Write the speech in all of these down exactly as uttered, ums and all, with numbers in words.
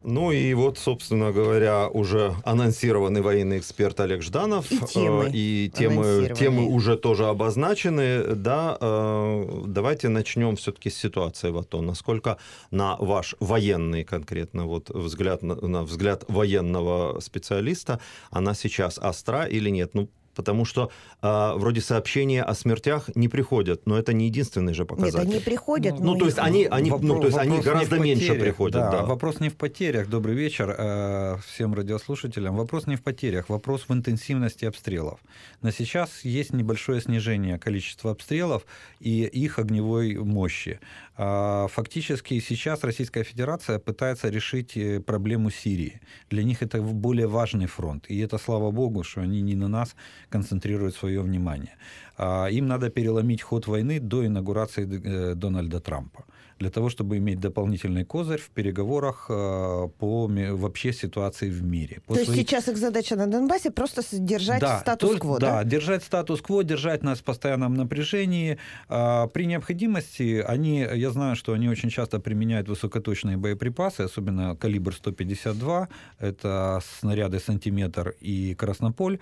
Ну и вот, собственно говоря, уже анонсированный военный эксперт Олег Жданов. И темы, и темы, темы уже тоже обозначены. Да, давайте начнем все-таки с ситуации в АТО. Насколько на ваш военный конкретно вот взгляд, на взгляд военного специалиста, она сейчас остра или нет? Ну, потому что э, вроде сообщения о смертях не приходят, но это не единственный же показатель. Нет, они приходят, ну, ну то есть они, они, вопрос, ну, то есть они гораздо меньше приходят. Да, да. Вопрос не в потерях. Добрый вечер э, всем радиослушателям. Вопрос не в потерях, вопрос в интенсивности обстрелов. На сейчас есть небольшое снижение количества обстрелов и их огневой мощи. Э, фактически сейчас Российская Федерация пытается решить проблему Сирии. Для них это более важный фронт. И это, слава богу, что они не на нас концентрируют свое внимание. Им надо переломить ход войны до инаугурации Дональда Трампа, для того, чтобы иметь дополнительный козырь в переговорах по вообще ситуации в мире. По То своей... есть сейчас их задача на Донбассе просто держать да, статус-кво, да? Да, держать статус-кво, держать нас в постоянном напряжении. При необходимости, они, я знаю, что они очень часто применяют высокоточные боеприпасы, особенно калибр сто пятьдесят два, это снаряды «Сантиметр» и «Краснополь».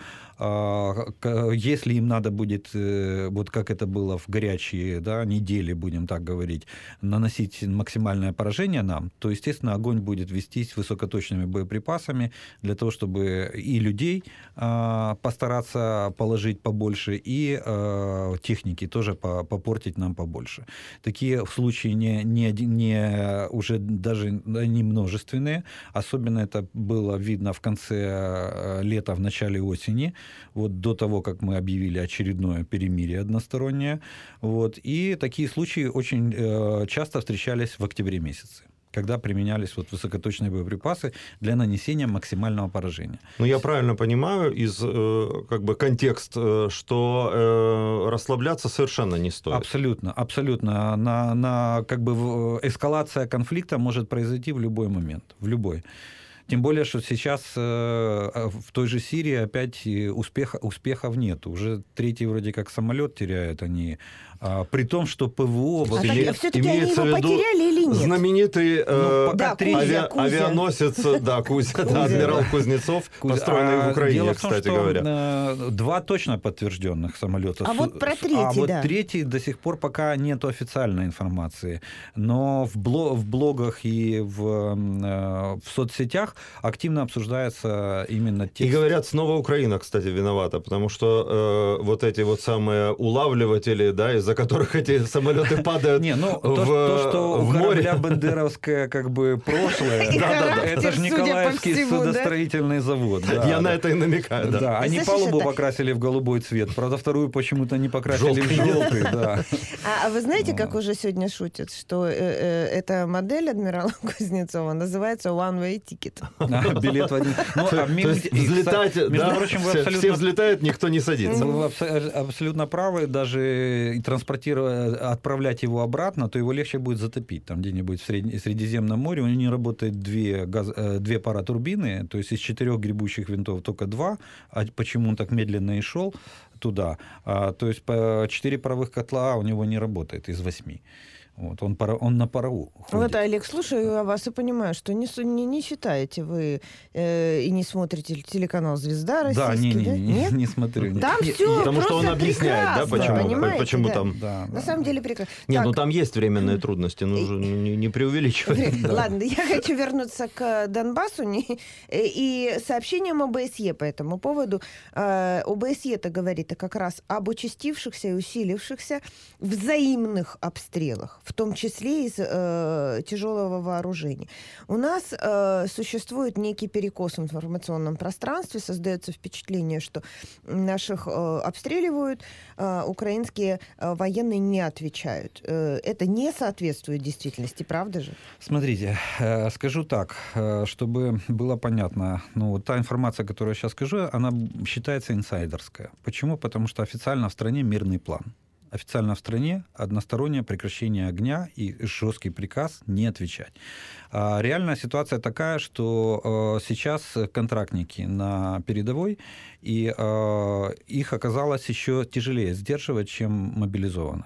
Если им надо будет, вот как это было в горячие, да, недели, будем так говорить, наносить максимальное поражение нам, то, естественно, огонь будет вестись высокоточными боеприпасами для того, чтобы и людей э, постараться положить побольше, и э, техники тоже попортить нам побольше. Такие случаи не, не, не, уже даже не множественные. Особенно это было видно в конце лета, в начале осени, вот до того, как мы объявили очередное перемирие одностороннее. Вот. И такие случаи очень э, часто встречались в октябре месяце, когда применялись вот высокоточные боеприпасы для нанесения максимального поражения. Ну, я правильно понимаю из э, как бы контекст, э, что э, расслабляться совершенно не стоит. Абсолютно, абсолютно. На, на, как бы эскалация конфликта может произойти в любой момент, в любой. Тем более, что сейчас э, в той же Сирии опять успеха, успехов нет. Уже третий вроде как самолет теряют они. А, при том, что ПВО... А вообще... так, все-таки они его потеряли или нет? Знаменитый э, ну, пока да, третий... Кузя, ави... Кузя. авианосец, да, Кузя, да, адмирал Кузнецов, Кузя. построенный А, в Украине, дело в том, кстати что говоря. Два точно подтвержденных самолета. А вот про третий, А вот да. третий до сих пор пока нет официальной информации. Но в, блог, в блогах и в, в соцсетях активно обсуждается именно текст. И говорят, снова Украина, кстати, виновата, потому что э, вот эти вот самые улавливатели, да, из-за которых эти самолеты падают Не, ну, в, то, то, что в у море. корабля бандеровское как бы прошлое, это же Николаевский судостроительный завод. Я на это и намекаю. Да, они палубу покрасили в голубой цвет, правда, вторую почему-то не покрасили в желтый. А вы знаете, как уже сегодня шутят, что эта модель адмирала Кузнецова называется One Way Ticket. Билет в один. Взлетать, да, все взлетают, никто не садится. Вы абсолютно правы, даже транспортировать, отправлять его обратно, то его легче будет затопить. Там где-нибудь в Средиземном море у него не работает две, газ, две паратурбины, то есть из четырех гребущих винтов только два, а почему он так медленно и шел туда. А, то есть по четыре паровых котла у него не работает из восьми. Вот, он, пара, он на пару ходит. Вот, Олег, слушаю вас и понимаю, что не, не, не читаете вы э, и не смотрите телеканал «Звезда» российский, да? Не, не, да? не, Нет? не смотрю. Нет. Там нет, все потому что он объясняет, да, почему, да, почему да. там... Да, На да, самом да. деле прекрасно. Нет, так, ну там есть временные трудности, нужно не, не преувеличивать. да. Ладно, я хочу вернуться к Донбассу не, и сообщениям ОБСЕ по этому поводу. ОБСЕ-то говорит как раз об участившихся и усилившихся взаимных обстрелах, в том числе из э, тяжелого вооружения. У нас э, существует некий перекос в информационном пространстве, создается впечатление, что наших э, обстреливают, э, украинские э, военные не отвечают. Э, это не соответствует действительности, правда же? Смотрите, э, скажу так, э, чтобы было понятно, ну, вот та информация, которую я сейчас скажу, она считается инсайдерская. Почему? Потому что официально в стране мирный план. Официально в стране одностороннее прекращение огня и жесткий приказ не отвечать. А реальная ситуация такая, что сейчас контрактники на передовой, и их оказалось еще тяжелее сдерживать, чем мобилизованных. В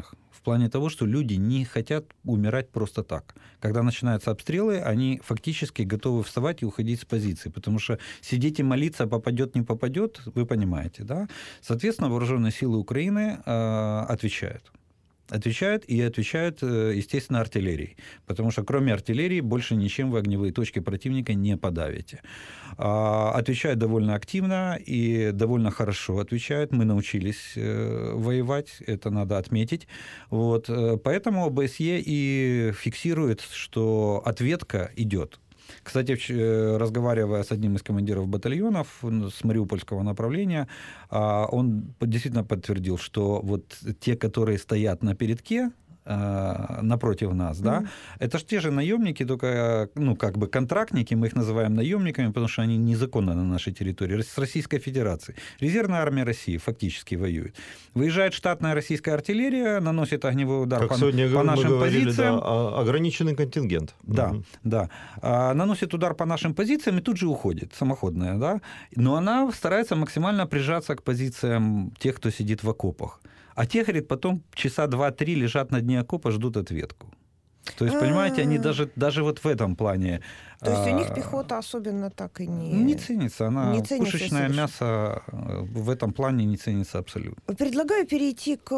плане того, что люди не хотят умирать просто так. Когда начинаются обстрелы, они фактически готовы вставать и уходить с позиции, потому что сидеть и молиться, попадет, не попадет, вы понимаете, да? Соответственно, вооруженные силы Украины э, отвечают. Отвечают и отвечают, естественно, артиллерией, потому что кроме артиллерии больше ничем вы огневые точки противника не подавите. Отвечают довольно активно и довольно хорошо отвечают. Мы научились воевать, это надо отметить. Вот. Поэтому ОБСЕ и фиксирует, что ответка идет. Кстати, разговаривая с одним из командиров батальонов с мариупольского направления, он действительно подтвердил, что вот те, которые стоят на передке, напротив нас, да, mm-hmm. это же те же наемники, только, ну, как бы контрактники, мы их называем наемниками, потому что они незаконно на нашей территории, с Российской Федерацией. Резервная армия России фактически воюет. Выезжает штатная российская артиллерия, наносит огневой удар как по, сегодня по мы нашим говорили, позициям. Да, ограниченный контингент. Да, mm-hmm. да. А, наносит удар по нашим позициям и тут же уходит, самоходная, да. Но она старается максимально прижаться к позициям тех, кто сидит в окопах. А те, говорит, потом часа два-три лежат на дне окопа, ждут ответку. То есть, понимаете, они даже, даже вот в этом плане... То есть у них пехота особенно так и не... Не ценится. Она, не ценится пушечное совершенно. Мясо в этом плане не ценится абсолютно. Предлагаю перейти к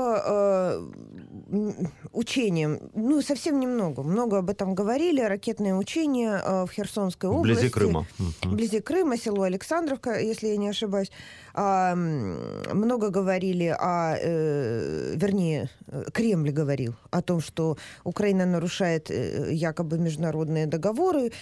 э, учениям. Ну, совсем немного. Много об этом говорили. Ракетные учения э, в Херсонской области. Вблизи Крыма. Вблизи Крыма, село Александровка, если я не ошибаюсь. А, много говорили о... Э, вернее, Кремль говорил о том, что Украина нарушает э, якобы международные договоры.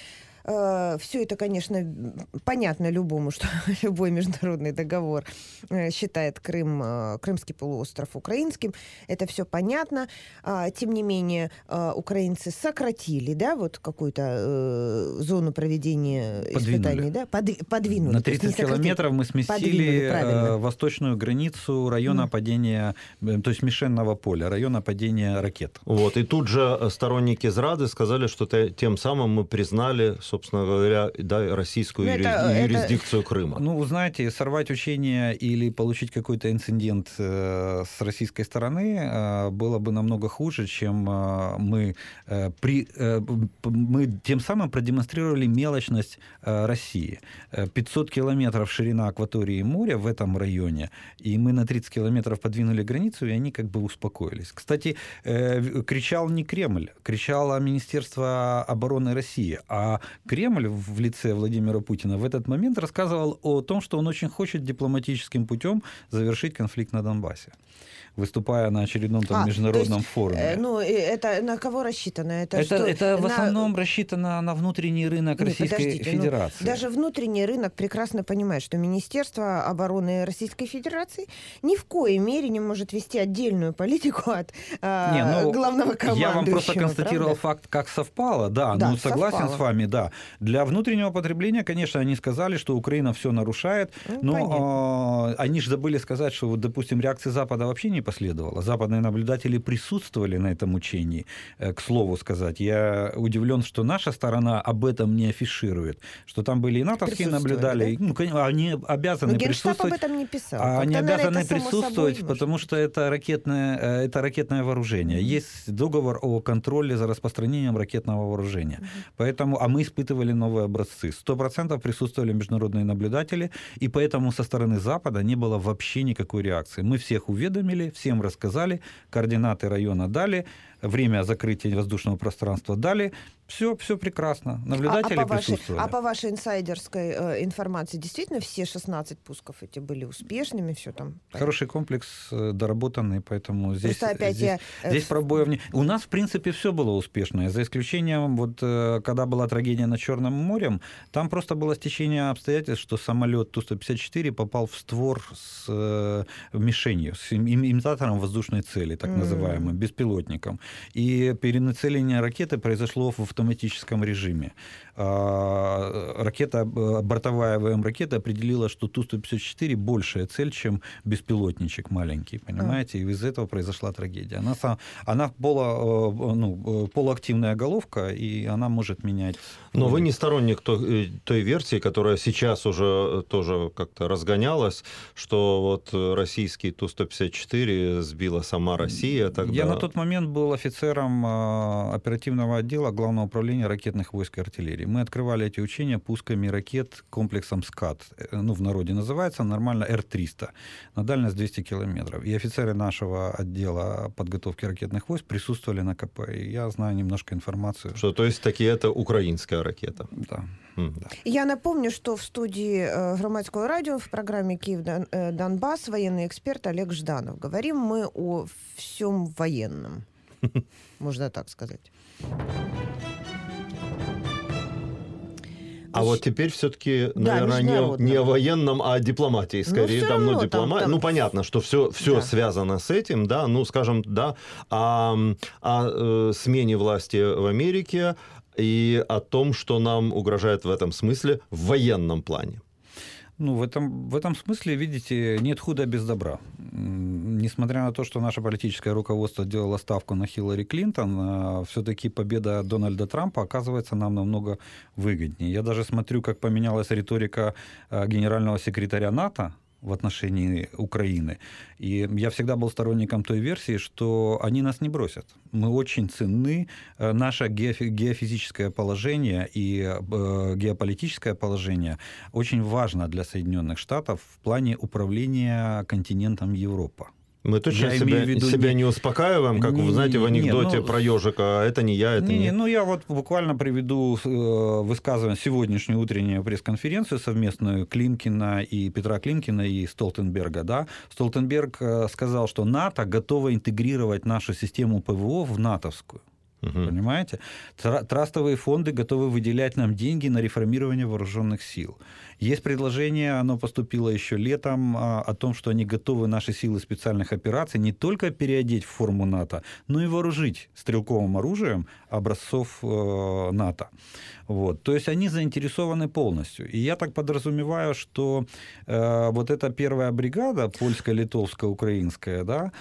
Все это, конечно, понятно любому, что любой международный договор считает Крым, Крымский полуостров украинским. Это все понятно. Тем не менее, украинцы сократили, да, вот какую-то зону проведения испытаний, да, Под, подвинули. На тридцать километров мы сместили восточную границу района mm. падения, то есть Мишенного поля, района падения ракет. Вот, и тут же сторонники зрады сказали, что тем самым мы признали, собственно говоря, да, российскую юри... это, юрисдикцию это... Крыма. Ну, знаете, сорвать учения или получить какой-то инцидент с российской стороны было бы намного хуже, чем мы, при... мы тем самым продемонстрировали мелочность России. пятьсот километров ширина акватории моря в этом районе, и мы на тридцать километров подвинули границу, и они как бы успокоились. Кстати, кричал не Кремль, кричало Министерство обороны России, а Кремль в лице Владимира Путина в этот момент рассказывал о том, что он очень хочет дипломатическим путем завершить конфликт на Донбассе, выступая на очередном там, а, международном есть, форуме. Ну, это на кого рассчитано? Это, это, что, это в на... основном рассчитано на внутренний рынок Российской Федерации. Ну, даже внутренний рынок прекрасно понимает, что Министерство обороны Российской Федерации ни в коей мере не может вести отдельную политику от не, ну, главного командующего. Я вам просто констатировал правда? факт, как совпало. Да, да ну согласен совпало. с вами, да. Для внутреннего потребления, конечно, они сказали, что Украина все нарушает, ну, но э, они же забыли сказать, что, вот, допустим, реакции Запада вообще не последовало. Западные наблюдатели присутствовали на этом учении, э, к слову сказать. Я удивлен, что наша сторона об этом не афиширует, что там были и натовские наблюдатели, да? ну, они обязаны но присутствовать. об этом не писал. А они наверное, обязаны присутствовать, собой, потому что это ракетное, это ракетное вооружение. Mm-hmm. Есть договор о контроле за распространением ракетного вооружения. Mm-hmm. Поэтому, а мы испытывали новые образцы. Сто процентов присутствовали международные наблюдатели, и поэтому со стороны Запада не было вообще никакой реакции. Мы всех уведомили, всем рассказали, координаты района дали, время закрытия воздушного пространства дали. Все, все прекрасно. Наблюдатели а, а по присутствовали. Вашей, а по вашей инсайдерской э, информации, действительно все шестнадцать пусков эти были успешными? Все там? Хороший комплекс, доработанный, поэтому здесь, опять здесь, я... здесь пробоев не... У нас, в принципе, все было успешное, за исключением, вот, когда была трагедия над Черным морем, там просто было стечение обстоятельств, что самолет Ту сто пятьдесят четыре попал в створ с э, мишенью, с имитатором воздушной цели, так называемым, mm. беспилотником. И перенацеление ракеты произошло в автоматическом режиме. Ракета, бортовая ВМ-ракета определила, что Ту сто пятьдесят четыре большая цель, чем беспилотничек маленький, понимаете? И из этого произошла трагедия. Она, она поло, ну, полуактивная головка, и она может менять... Но вы не сторонник той, той версии, которая сейчас уже тоже как-то разгонялась, что вот российский Ту сто пятьдесят четыре сбила сама Россия тогда... Я на тот момент был офицером оперативного отдела Главного управления ракетных войск и артиллерии. Мы открывали эти учения пусками ракет комплексом СКАД. Ну, в народе называется, нормально Р триста. На дальность двести километров. И офицеры нашего отдела подготовки ракетных войск присутствовали на КП. И я знаю немножко информацию. Что, то есть, таки это украинская ракета? Да. Mm. Я напомню, что в студии Громадского радио в программе «Киев-Донбасс» военный эксперт Олег Жданов. Говорим мы о всем военном. Можно так сказать. А вот теперь все-таки, да, наверное, не, не о военном, а о дипломатии. Скорее, ну, там, равно, ну, диплома... там, там... ну, понятно, что все, все да. связано с этим, да, ну, скажем, да, о, о, о смене власти в Америке и о том, что нам угрожает в этом смысле в военном плане. Ну, в этом, в этом смысле, видите, нет худа без добра. Несмотря на то, что наше политическое руководство делало ставку на Хиллари Клинтон, все-таки победа Дональда Трампа оказывается нам намного выгоднее. Я даже смотрю, как поменялась риторика генерального секретаря НАТО в отношении Украины. И я всегда был сторонником той версии, что они нас не бросят. Мы очень ценны. Наше геофизическое положение и геополитическое положение очень важно для Соединенных Штатов в плане управления континентом Европа. Мы точно я себя, виду, себя не успокаиваем, как, не, вы знаете, в анекдоте не, ну, про ежика. Это не я, это не... не... Ну, я вот буквально приведу высказывание, сегодняшнюю утреннюю пресс-конференцию совместную Климкина и Петра Климкина и Столтенберга. Да? Столтенберг сказал, что НАТО готово интегрировать нашу систему ПВО в натовскую. Угу. Понимаете? Трастовые фонды готовы выделять нам деньги на реформирование вооруженных сил. Есть предложение, оно поступило еще летом, о том, что они готовы наши силы специальных операций не только переодеть в форму НАТО, но и вооружить стрелковым оружием образцов НАТО. Вот. То есть они заинтересованы полностью. И я так подразумеваю, что э, вот эта первая бригада, польская, литовская, украинская, да,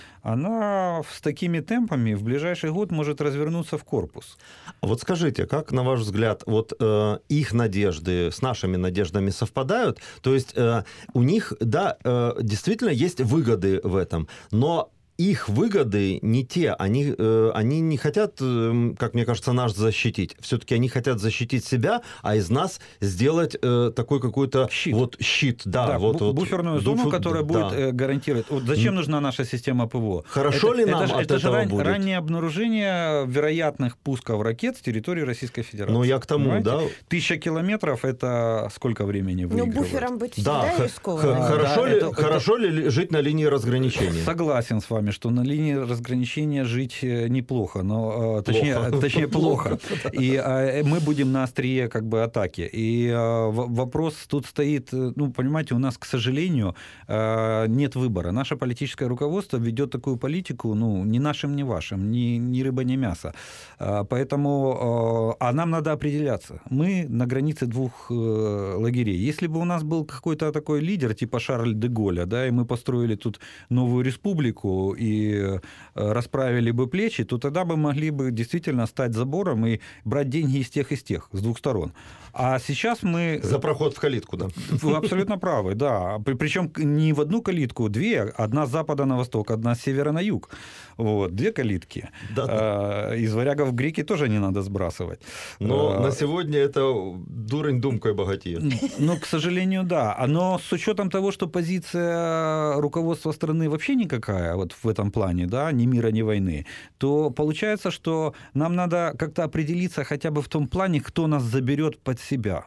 она с такими темпами в ближайший год может развернуться в корпус. Вот скажите, как, на ваш взгляд, вот э, их надежды с нашими надеждами совпадают? То есть э, у них, да, э, действительно есть выгоды в этом, но их выгоды не те, они, э, они не хотят, э, как мне кажется, нас защитить. Все-таки они хотят защитить себя, а из нас сделать э, такой какой-то щит. Вот щит, да, да вот, вот буферную зону, буфер, которая да. будет гарантировать. Вот зачем нужна наша система ПВО? Хорошо это, ли нам это, от это этого ран, будет? Раннее обнаружение вероятных пусков ракет с территории Российской Федерации. Ну я к тому, понимаете? да. Тысяча километров это сколько времени выигрывает? Ну буфером быть да, всегда рискованно. Хорошо, да, ли, это, хорошо это... ли жить на линии разграничения? Согласен с вами, что на линии разграничения жить неплохо, но точнее плохо. точнее плохо. И а, мы будем на острие как бы атаки. И а, вопрос тут стоит, ну понимаете, у нас, к сожалению, а, нет выбора. Наше политическое руководство ведет такую политику, ну ни нашим, ни вашим, ни, ни рыба, ни мясо. А, поэтому, а, а нам надо определяться. Мы на границе двух лагерей. Если бы у нас был какой-то такой лидер типа Шарль де Голля, да, и мы построили тут новую республику и расправили бы плечи, то тогда бы могли бы действительно стать забором и брать деньги из тех, из тех, с двух сторон. А сейчас мы... За проход в калитку, да. Вы абсолютно правы, да. Причем не в одну калитку, две. Одна с запада на восток, одна с севера на юг. Вот, две калитки. Да, да. Из варягов греки тоже не надо сбрасывать. Но а... на сегодня это дурень думкой богатеет. Ну, к сожалению, да. Но с учетом того, что позиция руководства страны вообще никакая вот в этом плане, да, ни мира, ни войны, то получается, что нам надо как-то определиться хотя бы в том плане, кто нас заберет под себя.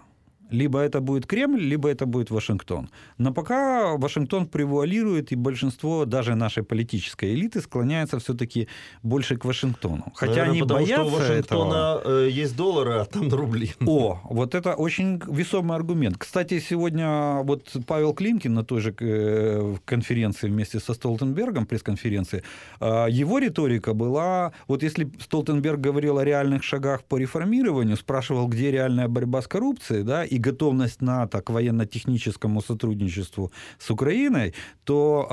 Либо это будет Кремль, либо это будет Вашингтон. Но пока Вашингтон превуалирует, и большинство даже нашей политической элиты склоняется все-таки больше к Вашингтону. Хотя Наверное, они потому боятся что у Вашингтона этого. есть доллары, а там рубли. О, вот это очень весомый аргумент. Кстати, сегодня вот Павел Климкин на той же конференции вместе со Столтенбергом, пресс-конференции, его риторика была, вот если Столтенберг говорил о реальных шагах по реформированию, спрашивал, где реальная борьба с коррупцией, да, и готовность НАТО к военно-техническому сотрудничеству с Украиной, то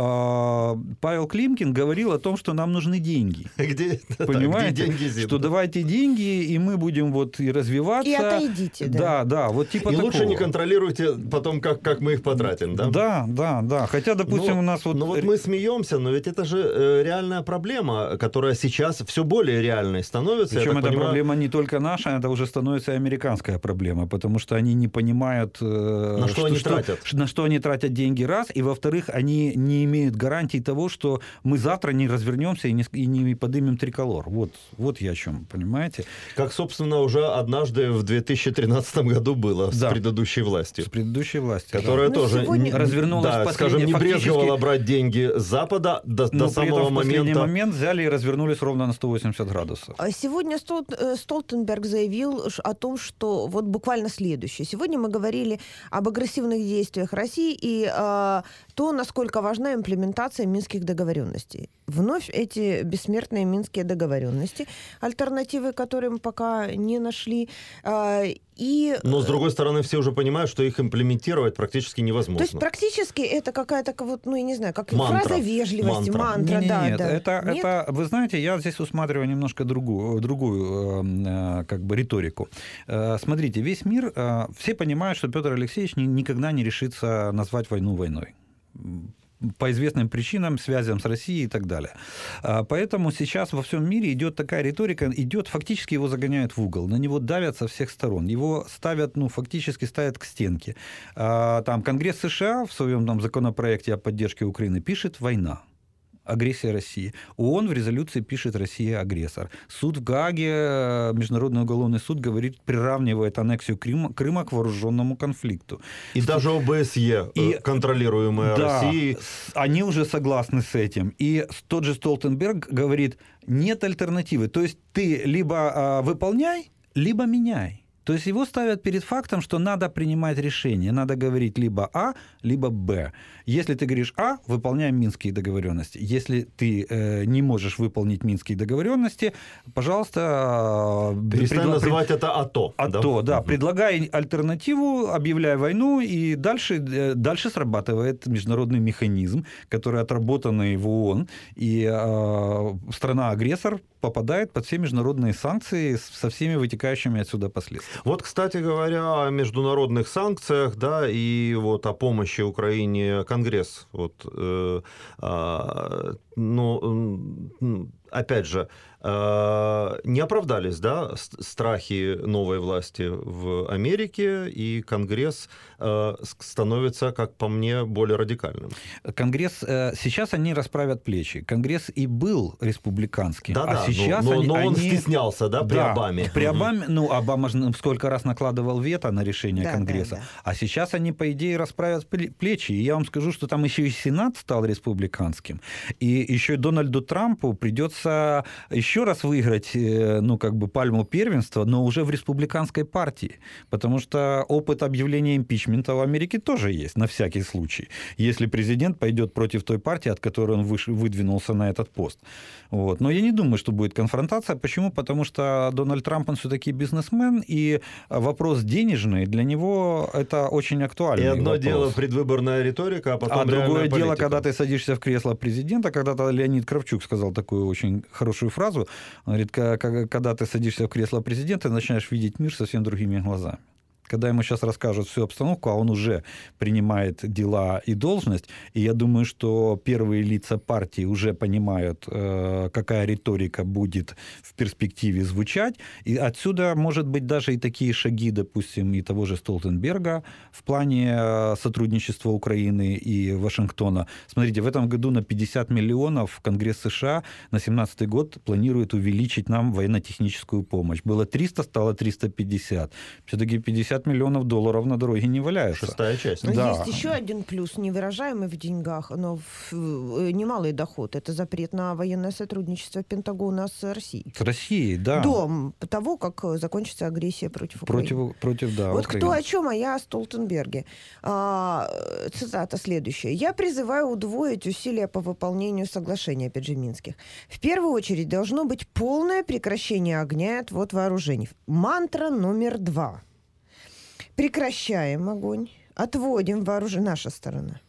э, Павел Климкин говорил о том, что нам нужны деньги. Где, понимаете? Да, где деньги, что давайте деньги, и мы будем вот и развиваться. И отойдите, да. Да, да, вот типа И такого. лучше не контролируйте потом, как, как мы их потратим, да? Да, да, да. Хотя, допустим, но, у нас вот... Ну вот мы смеемся, но ведь это же э, реальная проблема, которая сейчас все более реальной становится. Причем эта понимаю... проблема не только наша, это уже становится и американская проблема, потому что они не понимают... Э, на что, что они что, тратят. На что они тратят деньги, раз, и, во-вторых, они не имеют гарантий того, что мы завтра не развернемся и не, и не поднимем триколор. Вот, вот я о чем, понимаете? Как, собственно, уже однажды в две тысячи тринадцатом году было да. с предыдущей властью. С предыдущей властью. Которая да. тоже сегодня... развернулась да, в скажем, не фактически... брезговала брать деньги с Запада до, до самого в момента. последний момент взяли и развернулись ровно на сто восемьдесят градусов. Сегодня Стол... Столтенберг заявил о том, что вот буквально следующее. Сегодня мы говорили об агрессивных действиях России и э, то, насколько важна имплементация минских договоренностей. Вновь эти бессмертные минские договоренности, альтернативы которым пока не нашли. Э, и... Но, с другой стороны, все уже понимают, что их имплементировать практически невозможно. То есть практически это какая-то, вот, ну, я не знаю, как мантра. фраза вежливости, мантра, мантра не, не, да, нет, да. Это, нет? это, вы знаете, я здесь усматриваю немножко другую, другую э, как бы риторику. Э, смотрите, весь мир, э, все понимают, что Петр Алексеевич ни, никогда не решится назвать войну войной. По известным причинам, связям с Россией и так далее. Поэтому сейчас во всем мире идет такая риторика, идет, фактически его загоняют в угол, на него давят со всех сторон, его ставят, ну, фактически ставят к стенке. Там Конгресс США в своем там, законопроекте о поддержке Украины пишет «война». Агрессия России. ООН в резолюции пишет «Россия агрессор». Суд в Гааге, Международный уголовный суд, говорит, приравнивает аннексию Крыма, Крыма к вооруженному конфликту. И даже ОБСЕ, и, контролируемая да, Россией... они уже согласны с этим. И тот же Столтенберг говорит, нет альтернативы. То есть ты либо а, выполняй, либо меняй. То есть его ставят перед фактом, что надо принимать решение, надо говорить либо А, либо Б. Если ты говоришь А, выполняем Минские договоренности. Если ты э, не можешь выполнить Минские договоренности, пожалуйста... Перестань предла... называть это АТО. АТО, да. да. Угу. Предлагай альтернативу, объявляй войну, и дальше, дальше срабатывает международный механизм, который отработанный в ООН, и э, страна-агрессор попадает под все международные санкции со всеми вытекающими отсюда последствиями. Вот, кстати говоря, о международных санкциях, да, и вот о помощи Украине Конгресс, вот, э, э, ну, опять же, не оправдались, да, страхи новой власти в Америке, и Конгресс становится, как по мне, более радикальным. Конгресс, сейчас они расправят плечи. Конгресс и был республиканским, да, а да, сейчас но, они... но он они... стеснялся, да, при да, Обаме. При Обаме, ну, Обама сколько раз накладывал вето на решение да, Конгресса, да, да. а сейчас они, по идее, расправят плечи. И я вам скажу, что там еще и Сенат стал республиканским, и еще и Дональду Трампу придется еще раз выиграть, ну, как бы пальму первенства, но уже в республиканской партии, потому что опыт объявления импичмента в Америке тоже есть, на всякий случай, если президент пойдет против той партии, от которой он выш... выдвинулся на этот пост. Вот. Но я не думаю, что будет конфронтация. Почему? Потому что Дональд Трамп, он все-таки бизнесмен, и вопрос денежный для него это очень актуальный И одно вопрос. дело предвыборная риторика, а потом А другое дело, политика. когда ты садишься в кресло президента, когда-то Леонид Кравчук сказал такую очень хорошую фразу, он говорит, когда ты садишься в кресло президента, ты начинаешь видеть мир совсем другими глазами. Когда ему сейчас расскажут всю обстановку, а он уже принимает дела и должность, и я думаю, что первые лица партии уже понимают, какая риторика будет в перспективе звучать, и отсюда, может быть, даже и такие шаги, допустим, и того же Столтенберга в плане сотрудничества Украины и Вашингтона. Смотрите, в этом году на пятьдесят миллионов Конгресс США на семнадцатый год планирует увеличить нам военно-техническую помощь. Было триста, стало триста пятьдесят. Все-таки пятьдесят пятьдесят миллионов долларов на дороге не валяется. Шестая часть. Но Да. есть еще один плюс, невыражаемый в деньгах, но в, в, немалый доход. Это запрет на военное сотрудничество Пентагона с Россией. С Россией, да. До того, как закончится агрессия против Украины. Против, против да, Вот Украины. кто о чем, а я о Столтенберге. А, цитата следующая. «Я призываю удвоить усилия по выполнению соглашений, опять же, Минских. В первую очередь должно быть полное прекращение огня и отвод вооружений. Мантра номер два. Прекращаем огонь, отводим вооружение, наша сторона.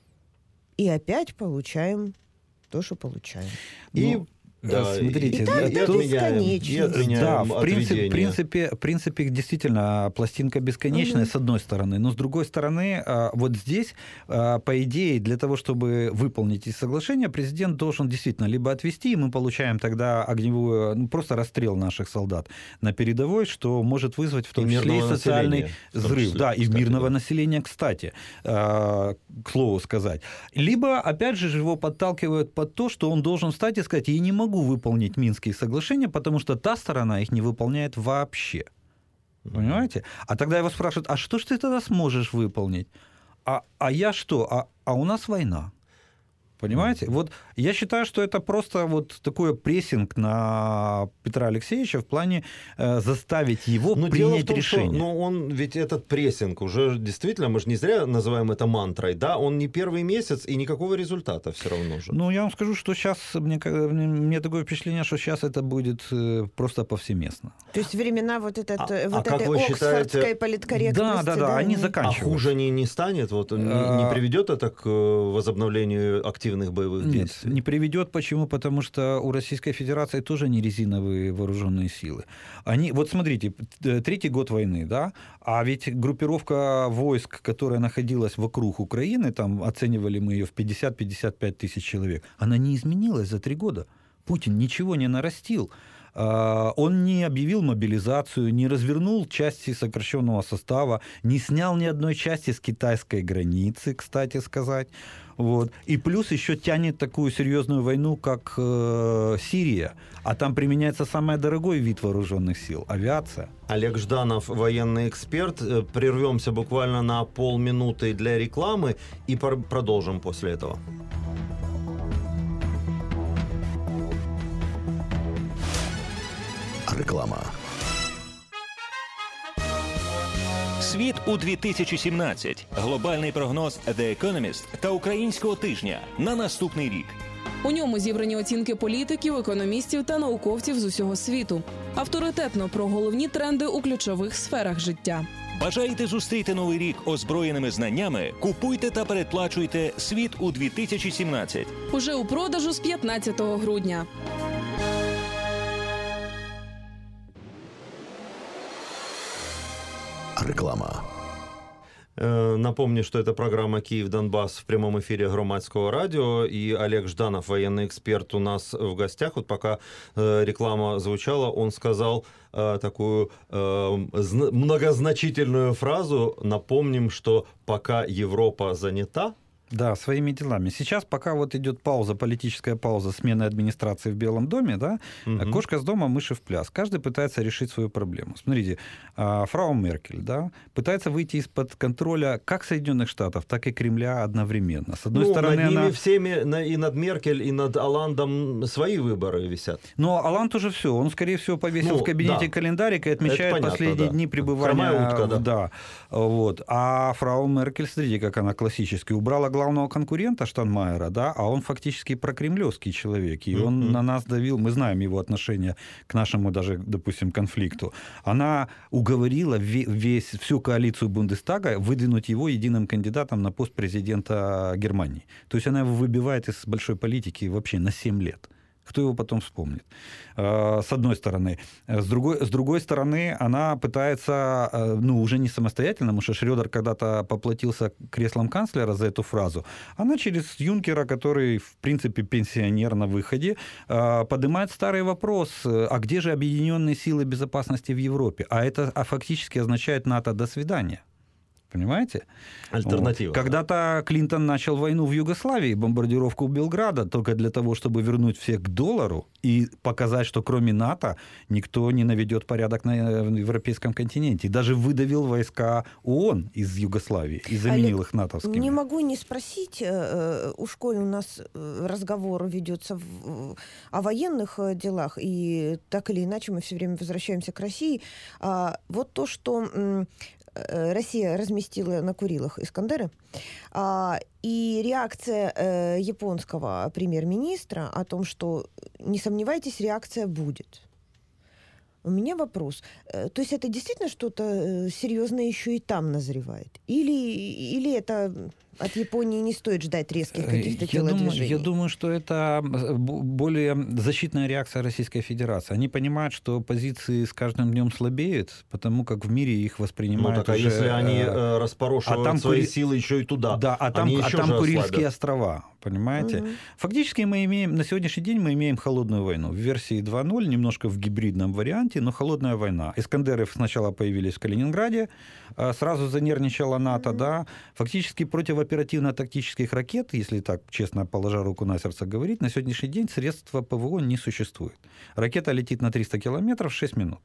И опять получаем то, что получаем». И Ну, да, смотрите, и, так и до отменяем, и бесконечности. отменяем Да, в принципе, отведение. в принципе, в принципе, действительно, пластинка бесконечная, Мгм. с одной стороны, но с другой стороны, а, вот здесь, а, по идее, для того, чтобы выполнить эти соглашения, президент должен действительно либо отвести, и мы получаем тогда огневую, ну, просто расстрел наших солдат на передовой, что может вызвать в том И числе и мирного социальный населения, в том взрыв. числе, Да, и кстати, мирного да. населения, кстати, а, к слову сказать. Либо, опять же, его подталкивают под то, что он должен встать и сказать: я не могу выполнить Минские соглашения, потому что та сторона их не выполняет вообще. Понимаете? А тогда его спрашивают: а что ж ты тогда сможешь выполнить? А, а я что? А, а у нас война. Понимаете? Вот я считаю, что это просто вот такой прессинг на Петра Алексеевича в плане э, заставить его Но принять дело в том, решение. что ну, он ведь этот прессинг уже действительно, мы же не зря называем это мантрой, да, он не первый месяц и никакого результата все равно же. Ну, я вам скажу, что сейчас, мне, мне, мне такое впечатление, что сейчас это будет э, просто повсеместно. То есть времена вот, этот, А- вот а как этой вы оксфордской считаете- политкорректности. Да, да, да, они не- А заканчиваются. хуже не, не станет? Вот, не, А- не приведет это к э, возобновлению активных боевых Нет, действий? не приведет. Почему? Потому что у Российской Федерации тоже не резиновые вооруженные силы. Они, вот смотрите, т- третий год войны, да, а ведь группировка войск, которая находилась вокруг Украины, там оценивали мы ее в пятьдесят-пятьдесят пять тысяч человек, она не изменилась за три года. Путин ничего не нарастил. А, Он не объявил мобилизацию, не развернул части сокращенного состава, не снял ни одной части с китайской границы, кстати сказать. Вот. И плюс еще тянет такую серьезную войну, как э, Сирия. А там применяется самый дорогой вид вооруженных сил – авиация. Олег Жданов, военный эксперт. Э, Прервемся буквально на полминуты для рекламы и пор- продолжим после этого. Реклама. Світ у дві тисячі сімнадцять. Глобальний прогноз The Economist та Українського тижня на наступний рік. У ньому зібрані оцінки політиків, економістів та науковців з усього світу. Авторитетно про головні тренди у ключових сферах життя. Бажаєте зустріти новий рік озброєними знаннями? Купуйте та передплачуйте «Світ у дві тисячі сімнадцять». Уже у продажу з п'ятнадцятого грудня. Реклама. Э, Напомню, что это программа «Киев-Донбасс» в прямом эфире Громадского радио. И Олег Жданов, военный эксперт, у нас в гостях. Вот пока э, реклама звучала, он сказал э, такую э, зн- многозначительную фразу. Напомним, что пока Европа занята, Да, своими делами. Сейчас, пока вот идет пауза, политическая пауза, смена администрации в Белом доме, да, Мгм. кошка с дома, мыши в пляс. Каждый пытается решить свою проблему. Смотрите, а, фрау Меркель, да, пытается выйти из-под контроля как Соединенных Штатов, так и Кремля одновременно. С одной ну, стороны, над ними она... всеми, на- и над Меркель, и над Оландом свои выборы висят. Но Оланд уже все, он, скорее всего, повесил Ну, в кабинете да. календарик и отмечает понятно, последние да. дни пребывания. Хромая утка, да. да. Вот. А фрау Меркель, смотрите, как она классически убрала главного конкурента Штайнмайера, да, а он фактически прокремлевский человек, и он Мгм. на нас давил, мы знаем его отношение к нашему даже, допустим, конфликту. Она уговорила ве- весь, всю коалицию Бундестага выдвинуть его единым кандидатом на пост президента Германии. То есть она его выбивает из большой политики вообще на семь лет. Кто его потом вспомнит? Э, С одной стороны. С другой, с другой стороны, она пытается, э, ну, уже не самостоятельно, потому что Шрёдер когда-то поплатился креслом канцлера за эту фразу. Она через Юнкера, который, в принципе, пенсионер на выходе, э, поднимает старый вопрос, э, а где же объединенные силы безопасности в Европе? А это а фактически означает НАТО «до свидания». Понимаете? Альтернатива. Вот. Когда-то Клинтон начал войну в Югославии, бомбардировку Белграда, только для того, чтобы вернуть всех к доллару и показать, что кроме НАТО никто не наведет порядок на европейском континенте. И даже выдавил войска ООН из Югославии и заменил Олег, их натовскими. Не могу не спросить, у школы у нас разговор ведется в, о военных делах, и так или иначе мы все время возвращаемся к России. А вот то, что Россия разместила на Курилах Искандеры, а, и реакция э, японского премьер-министра о том, что, не сомневайтесь, реакция будет. У меня вопрос. То есть это действительно что-то серьезное еще и там назревает? Или, или это от Японии не стоит ждать резких каких-то я думаю, телодвижений? я думаю, что это более защитная реакция Российской Федерации. Они понимают, что позиции с каждым днем слабеют, потому как в мире их воспринимают Ну так, уже... а если они э, распорошивают а там свои Кури... силы еще и туда, да, а там, они а еще там же Курильские ослабят. острова, понимаете? Угу. Фактически мы имеем, на сегодняшний день мы имеем холодную войну. В версии два ноль, немножко в гибридном варианте, но холодная война. Искандеры сначала появились в Калининграде, сразу занервничала НАТО, угу. да. Фактически противооперативно-тактических ракет, если так честно, положа руку на сердце говорить, на сегодняшний день средства ПВО не существует. Ракета летит на триста километров в шесть минут.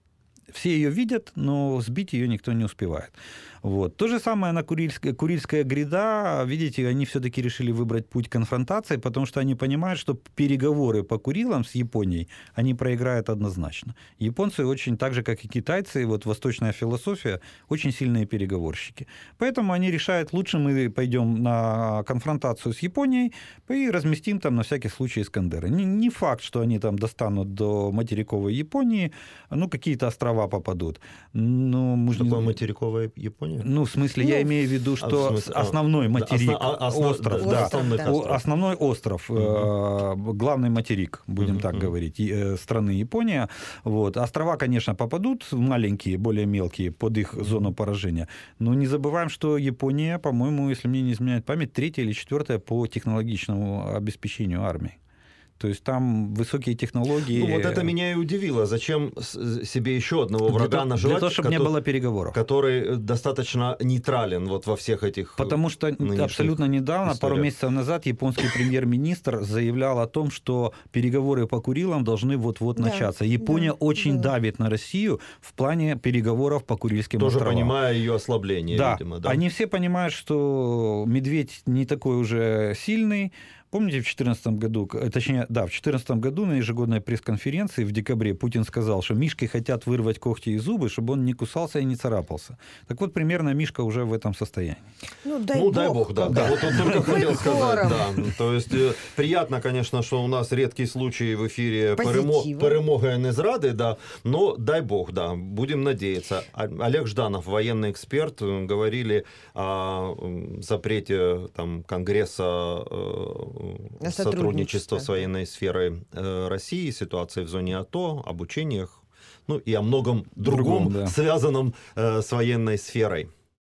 Все ее видят, но сбить ее никто не успевает. Вот. То же самое на Курильская, Курильская гряда. Видите, они все-таки решили выбрать путь конфронтации, потому что они понимают, что переговоры по Курилам с Японией они проиграют однозначно. Японцы очень, так же, как и китайцы, вот восточная философия, очень сильные переговорщики. Поэтому они решают, лучше мы пойдем на конфронтацию с Японией и разместим там на всякий случай Искандеры. Не, не факт, что они там достанут до материковой Японии, ну, какие-то острова попадут. Но, что такое материковая Япония? Ну, в смысле, ну, я имею в виду, что а, в смысле, основной материк, основ, основ, остров, да, да, основной да. остров, основной остров угу. э, главный материк, будем uh-huh, так uh-huh. говорить, э, страны Япония. Вот. Острова, конечно, попадут, маленькие, более мелкие, под их uh-huh. зону поражения. Но не забываем, что Япония, по-моему, если мне не изменяет память, третья или четвертая по технологичному обеспечению армии. То есть там высокие технологии. Ну, вот это меня и удивило. Зачем себе еще одного врага для наживать? Для того, чтобы который, не было переговоров. Который достаточно нейтрален вот во всех этих Потому что абсолютно недавно, историях. пару месяцев назад, японский премьер-министр заявлял о том, что переговоры по Курилам должны вот-вот да, начаться. Япония да, очень да. давит на Россию в плане переговоров по Курильским Тоже островам. Тоже понимая ее ослабление, да. видимо. Да, они все понимают, что медведь не такой уже сильный. Помните, в две тысячи четырнадцатом году, точнее, да, в две тысячи четырнадцатом году на ежегодной пресс-конференции в декабре Путин сказал, что мишки хотят вырвать когти и зубы, чтобы он не кусался и не царапался. Так вот, примерно мишка уже в этом состоянии. Ну, дай ну, бог. Дай бог, да. да. Вот он только хотел сказать. Да. То есть приятно, конечно, что у нас редкий случай в эфире перемоги, а не зрады, да, но дай бог, да, будем надеяться. Олег Жданов, военный эксперт, говорили о запрете там, Конгресса сотрудничество с военной сферой России, ситуации в зоне АТО, обучениях, ну и о многом другом, другом да. связанном э, с военной сферой.